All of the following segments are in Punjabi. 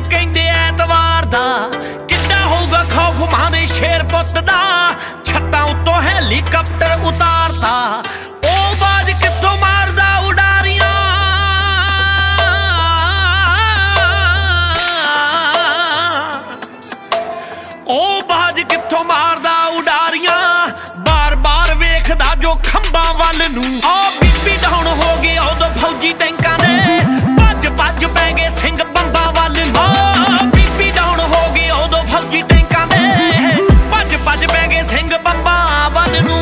ਕਹਿੰਦੇ ਐਤਵਾਰ ਦਾ ਕਿੱਡਾ ਹੋਊਗਾ ਖੌਫ ਮਾਂ ਦੇ ਸ਼ੇਰ ਪੁੱਤ ਦਾ ਛੱਤਾਂ ਉੱਤੋਂ ਹੈਲੀਕਾਪਟਰ ਉਤਾਰਦਾ ਉਹ ਬਾਜ ਕਿੱਥੋਂ ਮਾਰਦਾ ਉਡਾਰੀਆਂ ਉਹ ਬਾਜ ਕਿੱਥੋਂ ਮਾਰਦਾ ਉਡਾਰੀਆਂ ਬਾਰ-ਬਾਰ ਵੇਖਦਾ ਜੋ ਖੰਭਾਂ ਵੱਲ ਨੂੰ ਆ ਬੀਬੀ ਡਾਊਨ ਹੋ ਗਏ ਉਦੋਂ ਫੌਜੀ ਟੈਂਕਾਂ ਦੇ ਭੱਜ ਪੈ ਗਏ ਸਿੰਘ ਬੰਬਾਂ ਵੱਲ ਨੂੰ ਬੀਬੀ ਡਾਊਨ ਹੋ ਗਏ ਉਦੋਂ ਫੌਜੀ ਟੈਂਕਾਂ ਦੇ ਭੱਜ ਪੈ ਗਏ ਸਿੰਘ ਬੰਬਾਂ ਵੱਲ ਨੂੰ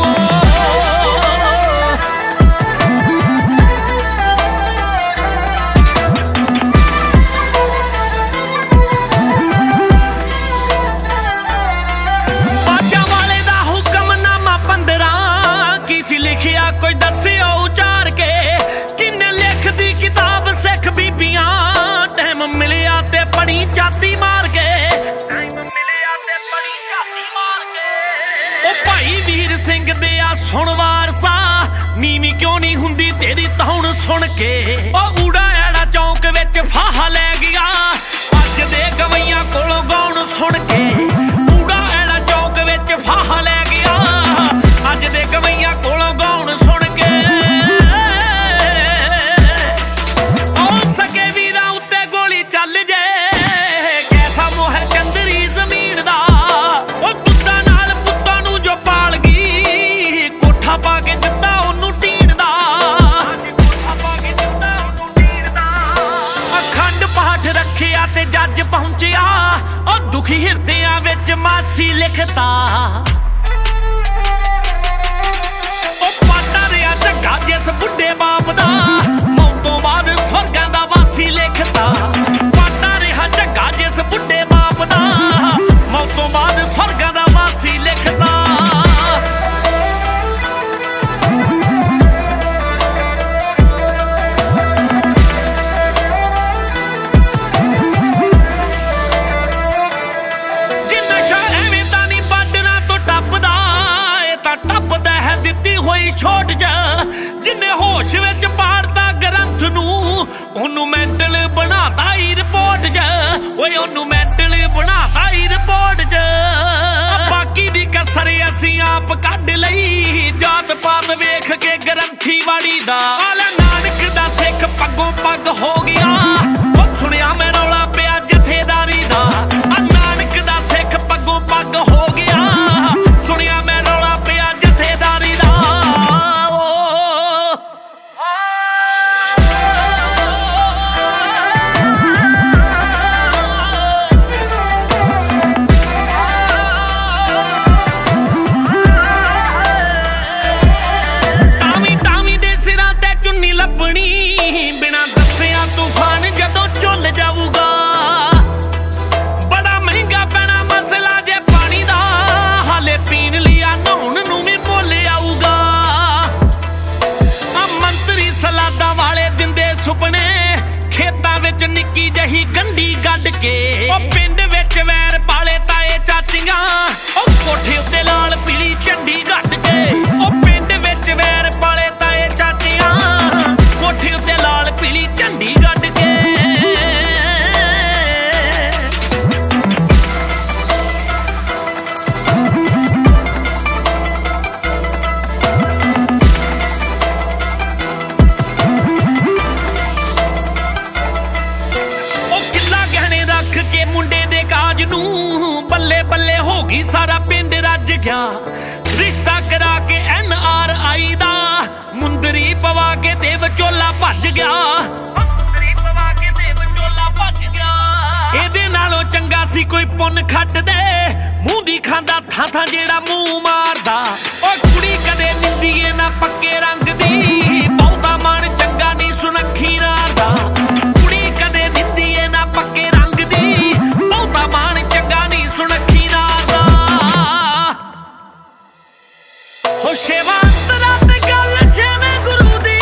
ਲਿਖਿਆ ਕੋਈ ਦੱਸਿਓ ਉਚਾਰ ਕੇ ਕਿੰਨੇ ਲਿਖਦੀ ਕਿਤਾਬ ਸਿੱਖ ਬੀਬੀਆਂ ਟਾਈਮ ਮਿਲਿਆ ਤੇ ਪੜੀ ਚਾਤੀ ਮਾਰ ਕੇ ਉਹ ਭਾਈ ਵੀਰ ਸਿੰਘ ਦੇ ਆ ਸੁਣ ਵਾਰਸਾ ਨੀਵੀਂ ਕਿਉਂ ਨਹੀਂ ਹੁੰਦੀ ਤੇਰੀ ਤਹੁਣ ਸੁਣ ਕੇ ਉਹ ਊੜਾ ਐੜਾ ਚੌਂਕ ਵਿੱਚ ਫਾਹਾ ਲੈ ਗਿਆ ਅੱਜ ਦੇ ਗਵਈਆਂ ਕੋਲੋਂ ਗਾਉਣ ਸੁਣ ਕੇ ਊੜਾ ਐੜਾ ਚੌਂਕ ਵਿੱਚ ਫਾਹਾ ਲੈ ਗਿਆ ਅੱਜ ਦੇ ਗਵਈਆਂ ਕੋਲੋਂ ਗਾਉਣ ਸੁਣ ਕੇ ਉਹ ਸਕੇ ਵੀਰਾਂ ਉੱਤੇ ਗੋਲੀ ਚੱਲ ਜੇ ਕੈਸਾ ਮੋਹ ਚੰਦਰੀ ਜ਼ਮੀਨ ਦਾ ਉਹ ਦੁੱਧਾਂ ਨਾਲ ਪੁੱਤਾਂ ਨੂੰ ਜੋ ਪਾਲ ਗਈ ਕੋਠਾ ਪਾ ਕੇ ਦਿੱਤਾ ਉਹਨੂੰ ਟੀਨ ਦਾ ਅਖੰਡ ਪਾਠ ਰੱਖਿਆ ਤੇ ਜੱਜ ਪਹੁੰਚਿਆ ਉਹ ਦੁਖੀ ਹਿਰਦਿਆਂ ਵਿੱਚ ਮਾਸੀ ਲਿਖਤਾ ਜਿਸ ਬੁੱਢੇ ਬਾਪ ਦਾ ਮੌਤ ਤੋਂ ਬਾਅਦ ਸਵਰਗਾਂ ਦਾ ਵਾਸੀ ਲਿਖਤਾ ਪਾਟਾ ਰਿਹਾ ਝੱਗਾ ਜਿਸ ਬੁੱਢੇ ਬਾਪ ਦਾ ਮੌਤ ਤੋਂ ਬਾਅਦ ਸਵਰਗਾਂ ਦਾ ਵਾਸੀ ਲਿਖਤਾ ਜੇ ਨਸ਼ਾ ਐਵੇਂ ਤਾਂ ਨਹੀਂ ਬਾਡਰਾਂ ਤੋਂ ਟੱਪਦਾ ਇਹ ਤਾਂ ਟੱਪਦਾ ਹੈ ਦਿੱਤੀ ਹੋਈ ਛੋਟ ਜਾ ਜਿੰਨੇ ਹੋਸ਼ ਵਿੱਚ ਪਾੜਦਾ ਗ੍ਰੰਥ ਨੂੰ ਉਹਨੂੰ ਮੈਂਟਲ ਬਣਾਤਾ ਹੀ ਰਿਪੋਰਟ ਜਾ ਓਏ ਉਹਨੂੰ ਮੈਂਟਲ ਬਣਾਤਾ ਹੀ ਰਿਪੋਰਟ ਜਾ ਬਾਕੀ ਦੀ ਕਸਰ ਅਸੀਂ ਆਪ ਕੱਢ ਲਈ ਜਾਤ ਪਾਤ ਵੇਖ ਕੇ ਗ੍ਰੰਥੀ ਵਾੜੀ ਦਾ ਆਲਾ ਨਾਨਕ ਦਾ ਸਿੱਖ ਪੱਗੋਂ ਪੱਗ ਹੋ ਗਿਆ ਉਹ ਸੁਣਿਆ ਮੈਂ ਰੌਲਾ ਪਿਆ ਜਥੇਦਾਰੀ ਦਾ ਆ ਨਾਨਕ ਦਾ ਸਿੱਖ ਪੱਗੋਂ ਪੱਗ ਹੋ ਗਿਆ ਸੁਣਿਆ ਮੈਂ ਰੌਲਾ ਪਿਆ ਜਥੇਦਾਰੀ ਦਾ ਬਿਨਾਂ ਦੱਸਿਆ ਤੂਫਾਨ ਜਦੋਂ ਝੁੱਲ ਜਾਊਗਾ ਬੜਾ ਮਹਿੰਗਾ ਪੈਣਾ ਮਸਲਾ ਜੇ ਪਾਣੀ ਦਾ ਹਾਲੇ ਪੀਣ ਲਈ ਆ ਨਹਾਉਣ ਨੂੰ ਵੀ ਮੁੱਲ ਆਊਗਾ ਆ ਮੰਤਰੀ ਸਲਾਦਾਂ ਵਾਲੇ ਦਿੰਦੇ ਸੁਪਨੇ ਖੇਤਾਂ ਵਿੱਚ ਨਿੱਕੀ ਜਹੀ ਗੰਢੀ ਗੱਡ ਕੇ ਉਹ ਪਿੰਡ ਵਿੱਚ ਵੈਰ ਪਾਲੇ ਤਾਏ ਚਾਚੀਆਂ ਉਹ ਕੋਠੇ ਉੱਤੇ ਲਾਲ ਪੀਲੀ ਝੰਡੀ ਗੱਡ ਕੇ ਉਹ ਪਿੰਡ ਵਿੱਚ ਵੈਰ ਪਾਲੇ ਤਾਏ ਚਾਚੀਆਂ ਕੋਠੇ ਉੱਤੇ ਲਾਲ ਪੀਲੀ ਝੰਡੀ ਗੱਡ ਕੇ ਉਹ ਕਿੱਲਾ ਗਹਿਣੇ ਰੱਖ ਕੇ ਮੁੰਡੇ ਦੇ ਕਾਜ ਨੂੰ ਬੱਲੇ ਬੱਲੇ ਹੋ ਗਈ ਸਾਰਾ ਪਿੰਡ ਰੱਜ ਗਿਆ ਰਿਸ਼ਤਾ ਕਰਾ ਕੇ NRI ਦਾ ਮੁੰਦਰੀ ਪਵਾ ਕੇ ਤੇ ਵਿਚੋਲਾ ਭੱਜ ਗਿਆ ਇਹਦੇ ਨਾਲੋਂ ਚੰਗਾ ਸੀ ਕੋਈ ਪੁੰਨ ਖੱਟ ਦੇ ਮੂੰਹ ਦੀ ਖਾਂਦਾ ਥਾਂ ਜਿਹੜਾ ਮੂੰਹ ਮਾਰਦਾ ਉਹ ਕੁੜੀ ਕਦੇ ਨਿੰਦੀਏ ਨਾ ਪੱਕੇ ਰੰਗ ਦੀ ਬਹੁਤਾ ਮਨ ਚੰਗਾ ਨਹੀਂ ਸੁਨੱਖੀ ਨਾਰ ਦਾ ਕੁੜੀ ਕਦੇ ਨਿੰਦੀਏ ਨਾ ਪੱਕੇ ਰੰਗ ਦੀ ਬਹੁਤਾ ਮਨ ਚੰਗਾ ਨਹੀਂ ਸੁਨੱਖੀ ਨਾਰ ਦਾ ਹੋ ਸੇਵਾ ਤਰਾ ਤੇ ਗੱਲ ਜਿਵੇਂ ਗੁਰੂ ਦੀ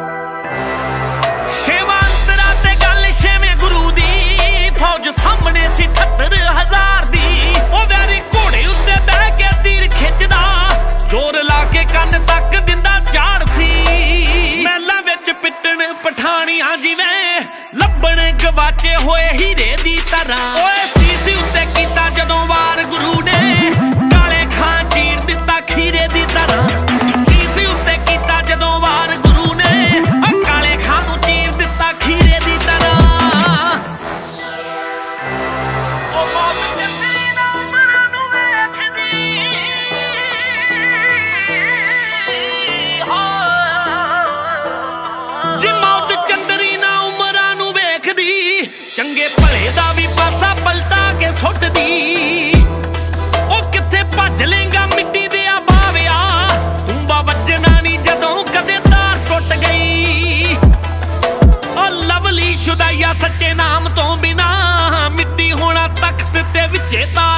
ਸੇਵਾ ਤਰਾ ਤੇ ਗੱਲ ਜਿਵੇਂ ਗੁਰੂ ਦੀ ਫੌਜ ਸਾਹਮਣੇ ਸੁੱਟਦੀ। ਉਹ ਕਿੱਥੇ ਭੱਜ ਲੇਗਾ ਮਿੱਟੀ ਦੇ ਆ ਬਾਵਿਆ, ਤੂੰਬਾ ਵੱਜਣਾ ਨੀ ਜਦੋਂ ਕਦੇ ਤਾਰ ਟੁੱਟ ਗਈ। ਉਹ ਲਵਲੀ ਸ਼ੁਦਾਈਆ ਸੱਚੇ ਨਾਮ ਤੋਂ ਬਿਨਾ, ਮਿੱਟੀ ਹੋਣਾ ਤਖਤ ਤੇ ਵਿੱਚੇ ਤਾਰ